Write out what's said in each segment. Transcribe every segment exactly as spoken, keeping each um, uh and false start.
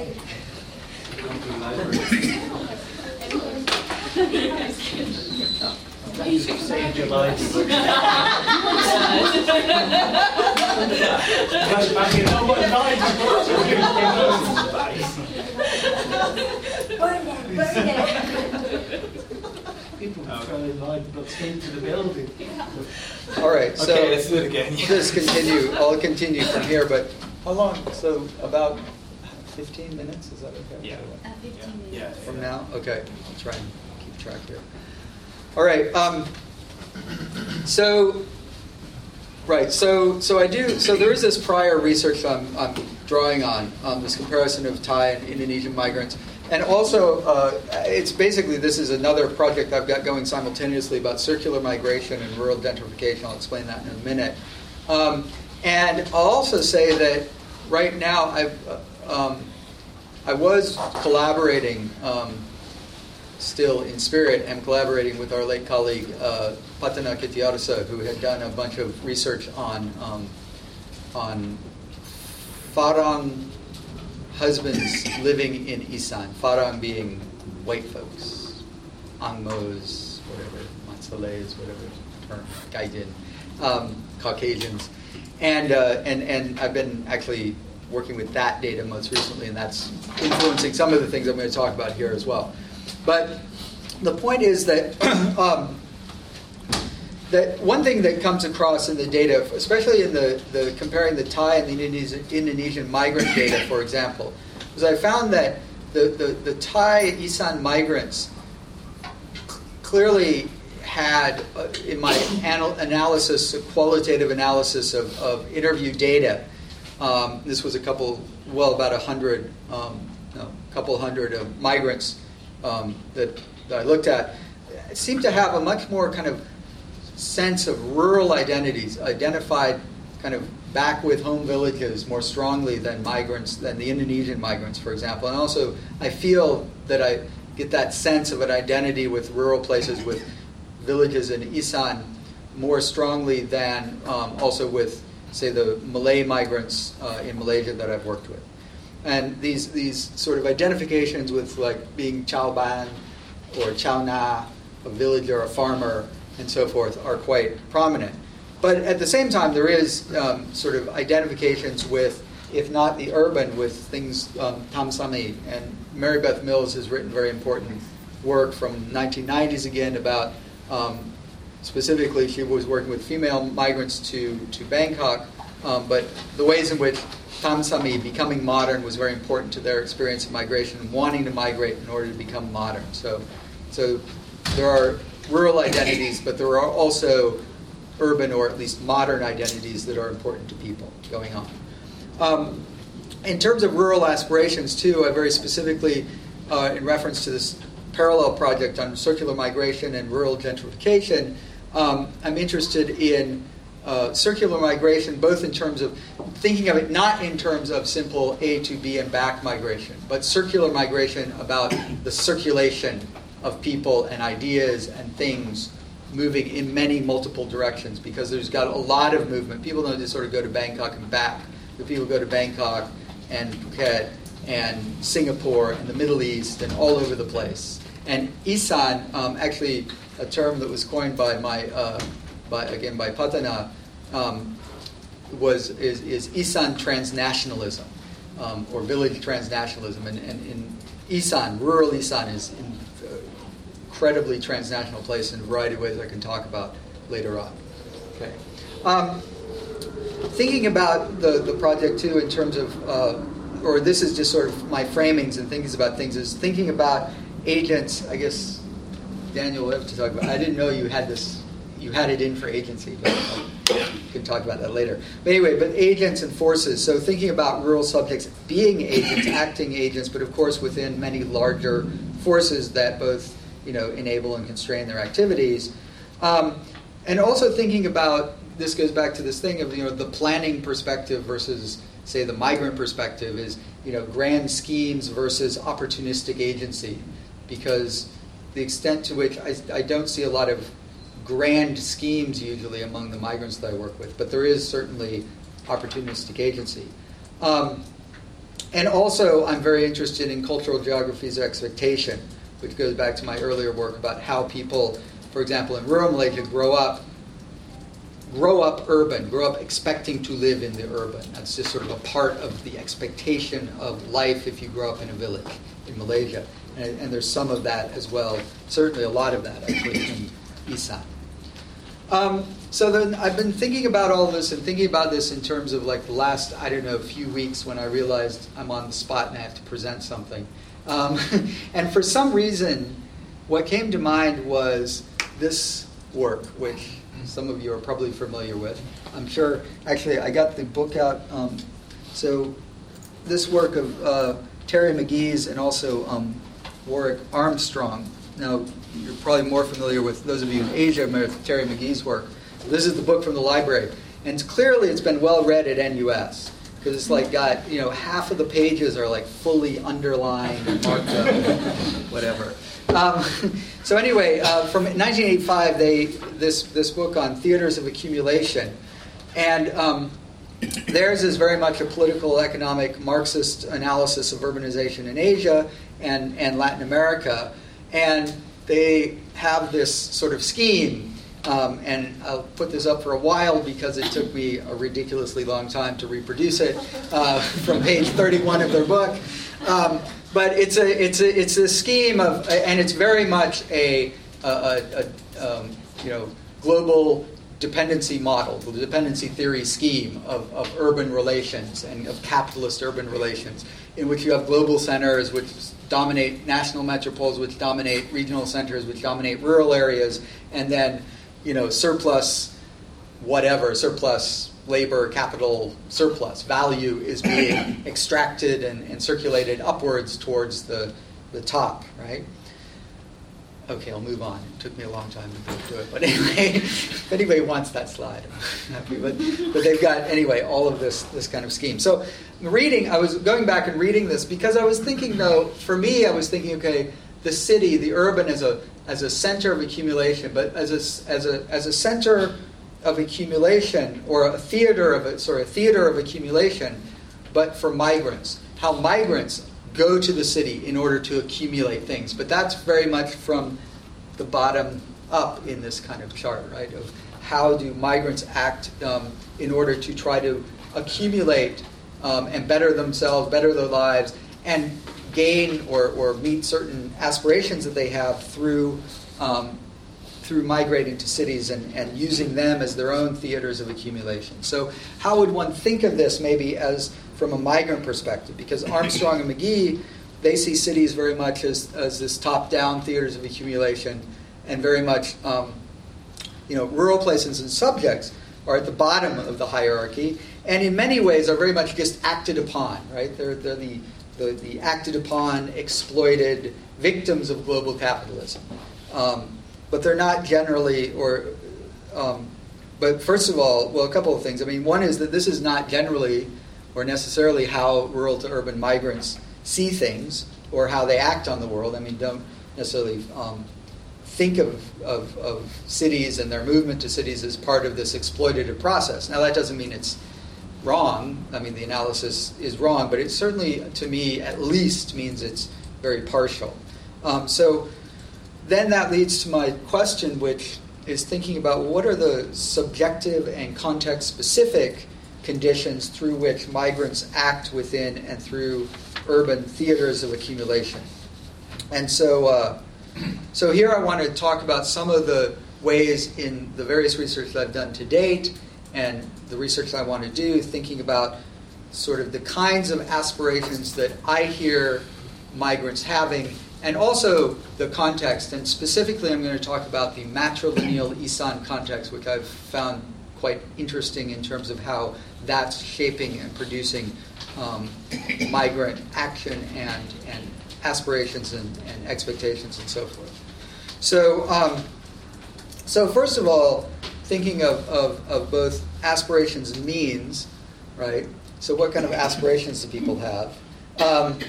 Saved your life. People probably lied, got into the building. All right, so okay, let's do it again. Just continue. I'll continue from here, but how long? So about fifteen minutes, is that okay? Yeah. Uh, fifteen minutes. Yeah. From now? Okay, I'll try and keep track here. All right. Um, so, right. So, so I do. So there is this prior research I'm, I'm drawing on, um, this comparison of Thai and Indonesian migrants, and also uh, it's basically this is another project I've got going simultaneously about circular migration and rural gentrification. I'll explain that in a minute. Um, and I'll also say that right now I've uh, um, I was collaborating. Um, still in spirit, am collaborating with our late colleague uh, Patana Ketiarsa, who had done a bunch of research on um, on Farang husbands living in Isan. Farang being white folks, Angmos, whatever, Matsalays, whatever term, Gaijin, um, Caucasians, and uh, and and I've been actually working with that data most recently, and that's influencing some of the things I'm going to talk about here as well. But the point is that um, that one thing that comes across in the data, especially in the, the comparing the Thai and the Indonesian, Indonesian migrant data, for example, is I found that the, the, the Thai Isan migrants clearly had, uh, in my anal- analysis, a qualitative analysis of, of interview data, um, this was a couple, well, about a hundred, um, no, a couple hundred of migrants Um, that, that I looked at, seemed to have a much more kind of sense of rural identities, identified kind of back with home villages more strongly than migrants, than the Indonesian migrants, for example. And also, I feel that I get that sense of an identity with rural places, with villages in Isan, more strongly than um, also with, say, the Malay migrants uh, in Malaysia that I've worked with. And these these sort of identifications with like being Chao Ban or Chao Na, a villager, a farmer, and so forth, are quite prominent. But at the same time, there is um, sort of identifications with, if not the urban, with things, um, Tham Sami. And Mary Beth Mills has written very important work from nineteen nineties again about, um, specifically she was working with female migrants to, to Bangkok, um, but the ways in which Tham Sami becoming modern was very important to their experience of migration and wanting to migrate in order to become modern. So, so there are rural identities, but there are also urban or at least modern identities that are important to people going on. Um, in terms of rural aspirations, too, I very specifically, uh, in reference to this parallel project on circular migration and rural gentrification, um, I'm interested in Uh, circular migration, both in terms of thinking of it not in terms of simple A to B and back migration, but circular migration about the circulation of people and ideas and things moving in many multiple directions, because there's got a lot of movement. People don't just sort of go to Bangkok and back, but people go to Bangkok and Phuket and Singapore and the Middle East and all over the place. And Isan, um, actually a term that was coined by my uh, By, again by Patana, um, was is, is Isan transnationalism, um, or village transnationalism. And, and in Isan, rural Isan is an incredibly transnational place in a variety of ways I can talk about later on. Okay. Um, thinking about the, the project too in terms of, uh, or this is just sort of my framings and thinking about things, is thinking about agents. I guess Daniel will have to talk about. I didn't know you had this. You had it in for agency, but we can talk about that later. But anyway, but agents and forces. So thinking about rural subjects being agents, acting agents, but of course within many larger forces that both, you know, enable and constrain their activities. Um, and also thinking about, this goes back to this thing of, you know, the planning perspective versus, say, the migrant perspective is, you know, grand schemes versus opportunistic agency. Because the extent to which I, I don't see a lot of grand schemes usually among the migrants that I work with, but there is certainly opportunistic agency. Um, and also, I'm very interested in cultural geographies of expectation, which goes back to my earlier work about how people, for example, in rural Malaysia, grow up, grow up urban, grow up expecting to live in the urban. That's just sort of a part of the expectation of life if you grow up in a village in Malaysia. And, and there's some of that as well, certainly a lot of that actually in Isan. Um, so then I've been thinking about all this and thinking about this in terms of like the last, I don't know, few weeks when I realized I'm on the spot and I have to present something. Um, and for some reason, what came to mind was this work, which some of you are probably familiar with. I'm sure, actually, I got the book out. Um, so this work of uh, Terry McGee's and also um, Warwick Armstrong. Now, you're probably more familiar with, those of you in Asia, with Terry McGee's work. This is the book from the library. And it's, clearly it's been well read at N U S. Because it's like got, you know, half of the pages are like fully underlined and marked up, whatever. Um, so anyway, uh, from nineteen eighty-five, they this this book on theaters of accumulation, and um, theirs is very much a political, economic, Marxist analysis of urbanization in Asia and and Latin America, and they have this sort of scheme. Um, and I'll put this up for a while because it took me a ridiculously long time to reproduce it uh, from page thirty-one of their book. Um, but it's a it's a it's a scheme of, and it's very much a, a, a, a um, you know global dependency model, the dependency theory scheme of, of urban relations and of capitalist urban relations, in which you have global centers which dominate national metropoles, which dominate regional centers, which dominate rural areas, and then you know, surplus, whatever, surplus labor, capital, surplus value is being extracted and, and circulated upwards towards the, the top, right? Okay, I'll move on. It took me a long time to do it. But anyway, if anybody wants that slide, I'm happy. But, but they've got, anyway, all of this, this kind of scheme. So reading, I was going back and reading this because I was thinking, though, for me, I was thinking, okay, the city, the urban as a as a center of accumulation, but as a as a as a center of accumulation or a theater of it, sorry, a theater of accumulation, but for migrants. How migrants go to the city in order to accumulate things, but that's very much from the bottom up in this kind of chart, right? Of how do migrants act um, in order to try to accumulate um, and better themselves, better their lives, and gain or, or meet certain aspirations that they have through um, through migrating to cities and, and using them as their own theaters of accumulation. So how would one think of this maybe as from a migrant perspective? Because Armstrong and McGee, they see cities very much as, as this top-down theaters of accumulation, and very much um, you know, rural places and subjects are at the bottom of the hierarchy, and in many ways are very much just acted upon, right? They're, they're the The, the acted upon, exploited victims of global capitalism. Um, but they're not generally, or, um, but first of all, well, a couple of things. I mean, one is that this is not generally or necessarily how rural to urban migrants see things or how they act on the world. I mean, don't necessarily um, think of, of, of cities and their movement to cities as part of this exploitative process. Now, that doesn't mean it's wrong. I mean, the analysis is wrong, but it certainly, to me, at least means it's very partial. Um, so then that leads to my question, which is thinking about what are the subjective and context-specific conditions through which migrants act within and through urban theaters of accumulation. And so, uh, so here I want to talk about some of the ways in the various research that I've done to date and the research I want to do, thinking about sort of the kinds of aspirations that I hear migrants having, and also the context. And specifically, I'm going to talk about the matrilineal Isan context, which I've found quite interesting in terms of how that's shaping and producing um, migrant action and, and aspirations and, and expectations and so forth. So, um, so first of all, thinking of, of, of both aspirations and means, right? So what kind of aspirations do people have? Um,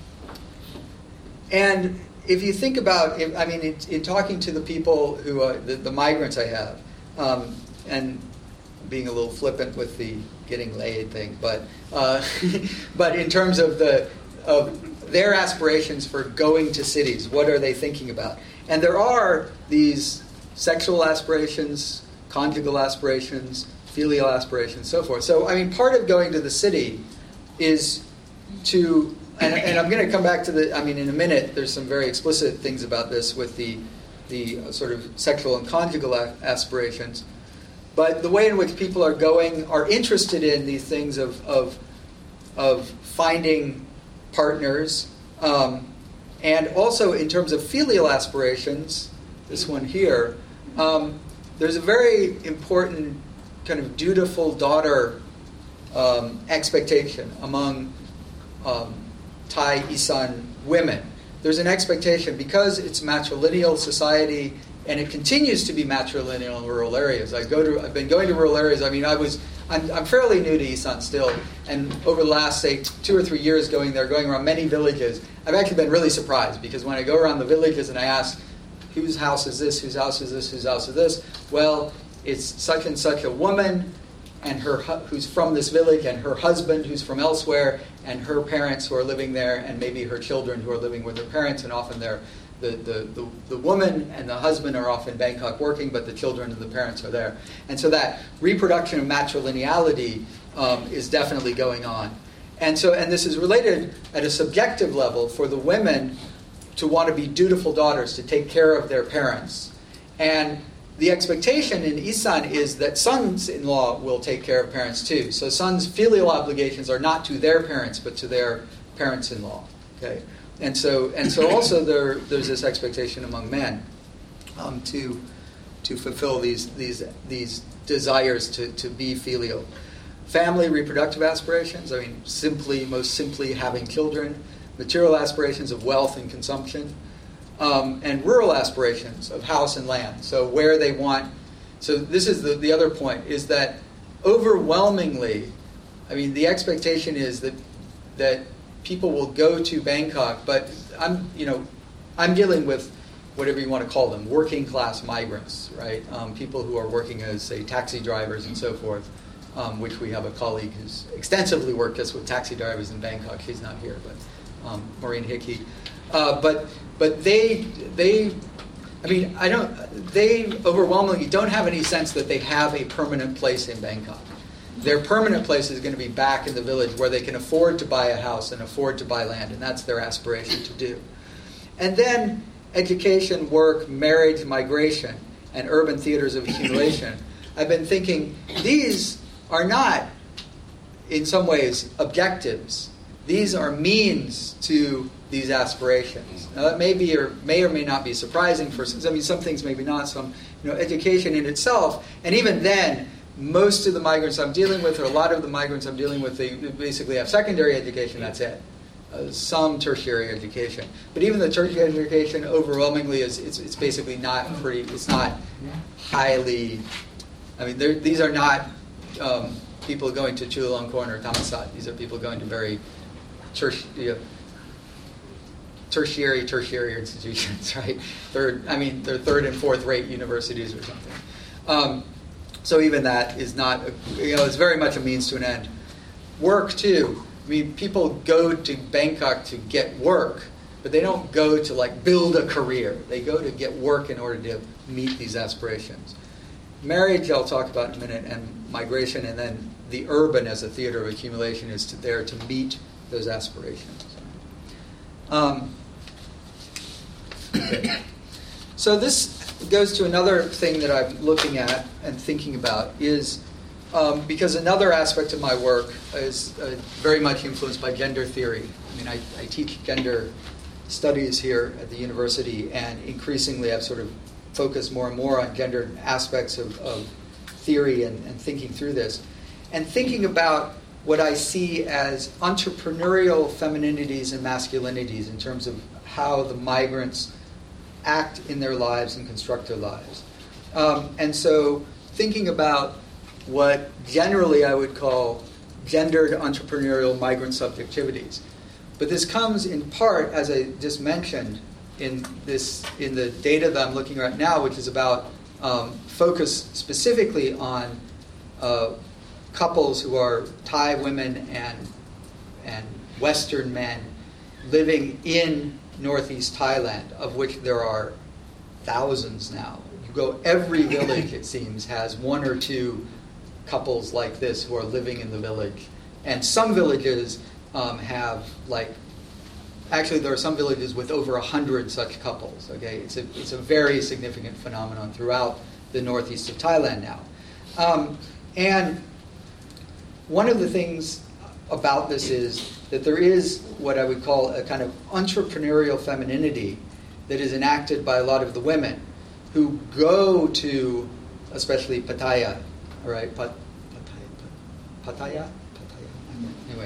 and if you think about, if, I mean, in, in talking to the people who are, the, the migrants I have, um, and being a little flippant with the getting laid thing, but uh, but in terms of the of their aspirations for going to cities, what are they thinking about? And there are these sexual aspirations, conjugal aspirations, filial aspirations, so forth. So I mean, part of going to the city is to, and, and I'm going to come back to the, I mean, in a minute, there's some very explicit things about this with the the sort of sexual and conjugal a- aspirations. But the way in which people are going, are interested in these things of of, of finding partners, um, and also in terms of filial aspirations, this one here, um, there's a very important kind of dutiful daughter um, expectation among um, Thai Isan women. There's an expectation, because it's matrilineal society, and it continues to be matrilineal in rural areas. I go to, I've been going to rural areas. I mean, I was, I'm, I'm fairly new to Isan still, and over the last, say, two or three years going there, going around many villages, I've actually been really surprised, because when I go around the villages and I ask, whose house is this, whose house is this, whose house is this, well, it's such and such a woman, and her hu- who's from this village, and her husband who's from elsewhere, and her parents who are living there, and maybe her children who are living with their parents, and often they're The, the, the, the woman and the husband are off in Bangkok working, but the children and the parents are there. And so that reproduction of matrilineality um, is definitely going on. And so, and this is related at a subjective level for the women to want to be dutiful daughters, to take care of their parents. And the expectation in Isan is that sons-in-law will take care of parents too. So sons' filial obligations are not to their parents, but to their parents-in-law. Okay? And so, and so also there, there's this expectation among men um, to to fulfill these these these desires to, to be filial. Family reproductive aspirations, I mean, simply, most simply having children. Material aspirations of wealth and consumption. Um, and rural aspirations of house and land. So where they want, so this is the, the other point, is that overwhelmingly, I mean, the expectation is that that people will go to Bangkok, but I'm, you know, I'm dealing with whatever you want to call them, working class migrants, right? Um, people who are working as, say, taxi drivers and so forth, um, which we have a colleague who's extensively worked just with taxi drivers in Bangkok. She's not here, but um, Maureen Hickey. Uh, but but they they, I mean, I don't. They overwhelmingly don't have any sense that they have a permanent place in Bangkok. Their permanent place is going to be back in the village where they can afford to buy a house and afford to buy land, and that's their aspiration to do. And then education, work, marriage, migration, and urban theaters of accumulation. I've been thinking, these are not, in some ways, objectives. These are means to these aspirations. Now, that may be or may or may not be surprising for some. I mean, some things maybe not. Some, you know, education in itself, and even then, most of the migrants I'm dealing with, or a lot of the migrants I'm dealing with, they basically have secondary education, that's it. Uh, some tertiary education. But even the tertiary education overwhelmingly is it's, it's basically not pretty, it's not highly, I mean, these are not um, people going to Chulalongkorn or Thammasat. These are people going to very terti- you know, tertiary, tertiary institutions, right? Third, I mean, they're third and fourth rate universities or something. Um, So even that is not, a, you know, it's very much a means to an end. Work too. I mean, people go to Bangkok to get work, but they don't go to like build a career. They go to get work in order to meet these aspirations. Marriage, I'll talk about in a minute, and migration, and then the urban as a theater of accumulation is to, there to meet those aspirations. Um, okay. So this goes to another thing that I'm looking at and thinking about is um, because another aspect of my work is uh, very much influenced by gender theory. I mean, I, I teach gender studies here at the university, and increasingly I've sort of focused more and more on gender aspects of, of theory and, and thinking through this, and thinking about what I see as entrepreneurial femininities and masculinities in terms of how the migrants act in their lives and construct their lives. Um, and so thinking about what generally I would call gendered entrepreneurial migrant subjectivities. But this comes in part, as I just mentioned, in this in the data that I'm looking at now, which is about um, focus specifically on uh, couples who are Thai women and and Western men living in northeast Thailand, of which there are thousands now. You go, every village, it seems, has one or two couples like this who are living in the village. And some villages um, have, like, actually there are some villages with over a hundred such couples. Okay, it's a, it's a very significant phenomenon throughout the northeast of Thailand now. Um, and one of the things about this is that there is what I would call a kind of entrepreneurial femininity that is enacted by a lot of the women who go to, especially Pattaya, all right, Pat, Pattaya, Pattaya, Pattaya, anyway,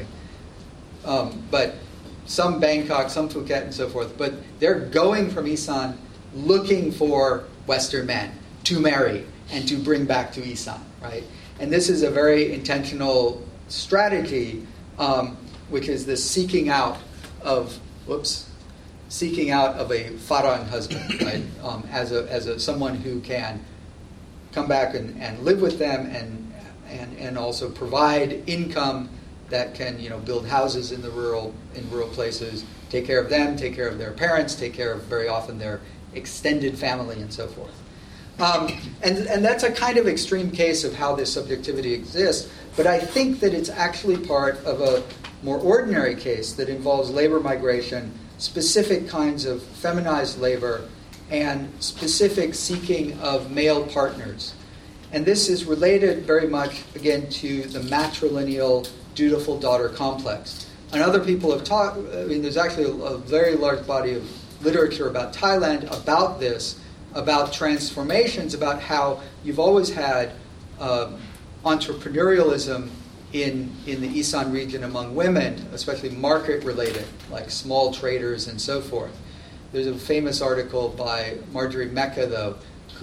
um, but some Bangkok, some Phuket, and so forth. But they're going from Isan looking for Western men to marry and to bring back to Isan, right? And this is a very intentional strategy, um, which is this seeking out of, whoops, seeking out of a farang husband, right? Um, as a as a someone who can come back and, and live with them and and and also provide income that can, you know, build houses in the rural in rural places, take care of them, take care of their parents, take care of very often their extended family and so forth. Um, and, and that's a kind of extreme case of how this subjectivity exists, but I think that it's actually part of a more ordinary case that involves labor migration, specific kinds of feminized labor, and specific seeking of male partners. And this is related very much, again, to the matrilineal dutiful daughter complex. And other people have talked, I mean, there's actually a, a very large body of literature about Thailand about this, about transformations, about how you've always had uh, entrepreneurialism in, in the Isan region among women, especially market-related, like small traders and so forth. There's a famous article by Marjorie Mecca, though,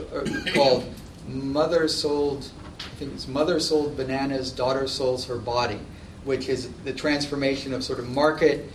called Mother Sold, I think it's Mother Sold Bananas, Daughter Sells Her Body, which is the transformation of sort of market,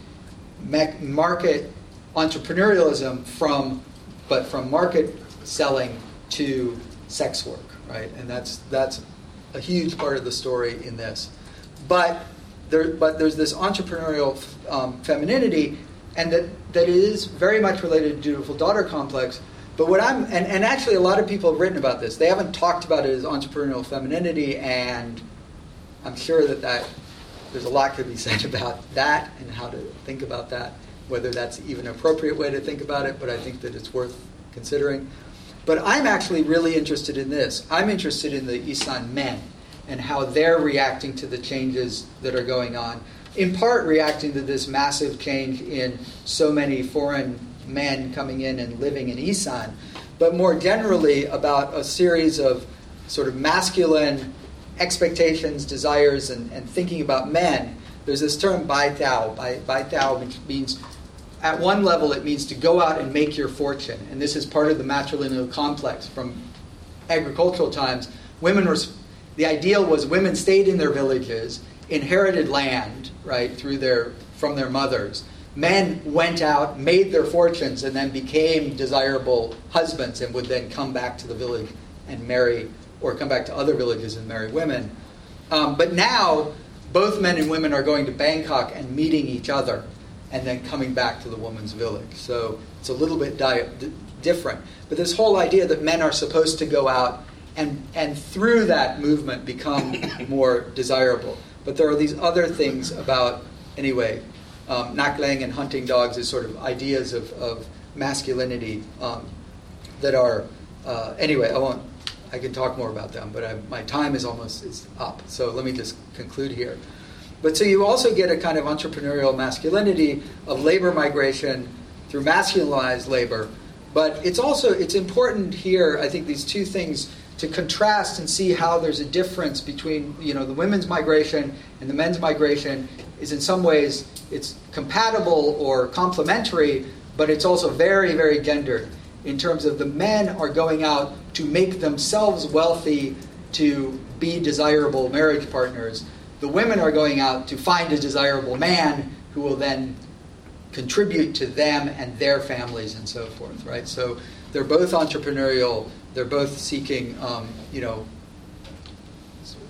me- market entrepreneurialism from, but from market selling to sex work, right? And that's that's a huge part of the story in this. But there, but there's this entrepreneurial um, femininity, and that, that is very much related to dutiful daughter complex. But what I'm, and, and actually a lot of people have written about this. They haven't talked about it as entrepreneurial femininity, and I'm sure that, that there's a lot to be said about that and how to think about that, whether that's even an appropriate way to think about it, but I think that it's worth considering. But I'm actually really interested in this. I'm interested in the Isan men and how they're reacting to the changes that are going on, in part reacting to this massive change in so many foreign men coming in and living in Isan, but more generally about a series of sort of masculine expectations, desires, and, and thinking about men. There's this term bai tao. Bai, bai tao, which means, at one level, it means to go out and make your fortune. And this is part of the matrilineal complex from agricultural times. Women were, the ideal was women stayed in their villages, inherited land, right, through their, from their mothers. Men went out, made their fortunes, and then became desirable husbands and would then come back to the village and marry, or come back to other villages and marry women. Um, but now, both men and women are going to Bangkok and meeting each other and then coming back to the woman's village. So it's a little bit di- d- different. But this whole idea that men are supposed to go out and, and through that movement become more desirable. But there are these other things about, anyway, um, naklang and hunting dogs as sort of ideas of, of masculinity um, that are, uh, anyway, I won't, I can talk more about them, but I, my time is almost is up. So let me just conclude here. But so you also get a kind of entrepreneurial masculinity of labor migration through masculinized labor. But it's also, it's important here, I think, these two things to contrast and see how there's a difference between, you know, the women's migration and the men's migration is in some ways, it's compatible or complementary, but it's also very, very gendered in terms of the men are going out to make themselves wealthy to be desirable marriage partners. The women are going out to find a desirable man who will then contribute to them and their families and so forth, right? So they're both entrepreneurial. They're both seeking, um, you know,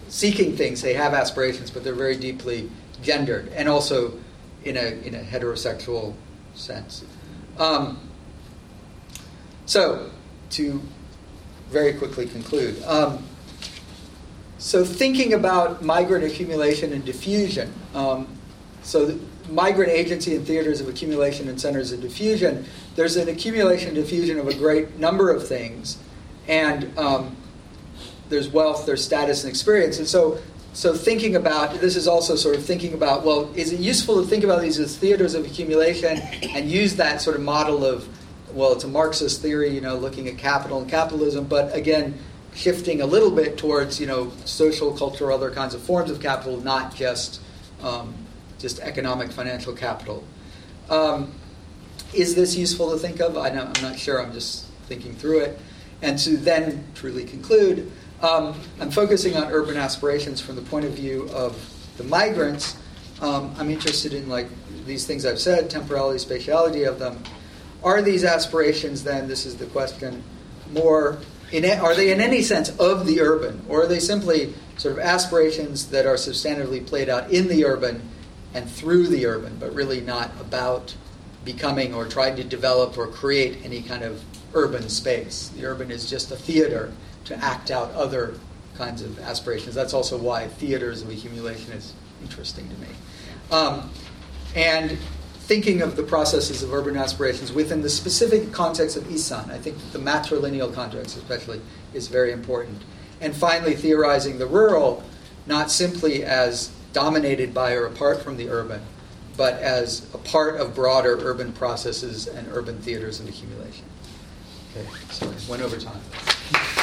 seeking things. They have aspirations, but they're very deeply gendered, and also in a in a heterosexual sense. Um, so, to very quickly conclude. Um, so thinking about migrant accumulation and diffusion. Um, so the migrant agency in theaters of accumulation and centers of diffusion, there's an accumulation and diffusion of a great number of things. And um, there's wealth, there's status and experience. And so, so thinking about, this is also sort of thinking about, well, is it useful to think about these as theaters of accumulation and use that sort of model of, well, it's a Marxist theory, you know, looking at capital and capitalism, but again, shifting a little bit towards, you know, social, cultural, other kinds of forms of capital, not just um, just economic, financial capital. Um, is this useful to think of? I know, I'm not sure. I'm just thinking through it. And to then truly conclude, um, I'm focusing on urban aspirations from the point of view of the migrants. Um, I'm interested in like these things I've said, temporality, spatiality of them. Are these aspirations then, this is the question, more, in, are they in any sense of the urban? Or are they simply sort of aspirations that are substantively played out in the urban and through the urban, but really not about becoming or trying to develop or create any kind of urban space? The urban is just a theater to act out other kinds of aspirations. That's also why theaters of accumulation is interesting to me. Um, and thinking of the processes of urban aspirations within the specific context of Isan, I think the matrilineal context especially is very important. And finally, theorizing the rural, not simply as dominated by or apart from the urban, but as a part of broader urban processes and urban theaters of accumulation. Okay, sorry, went over time.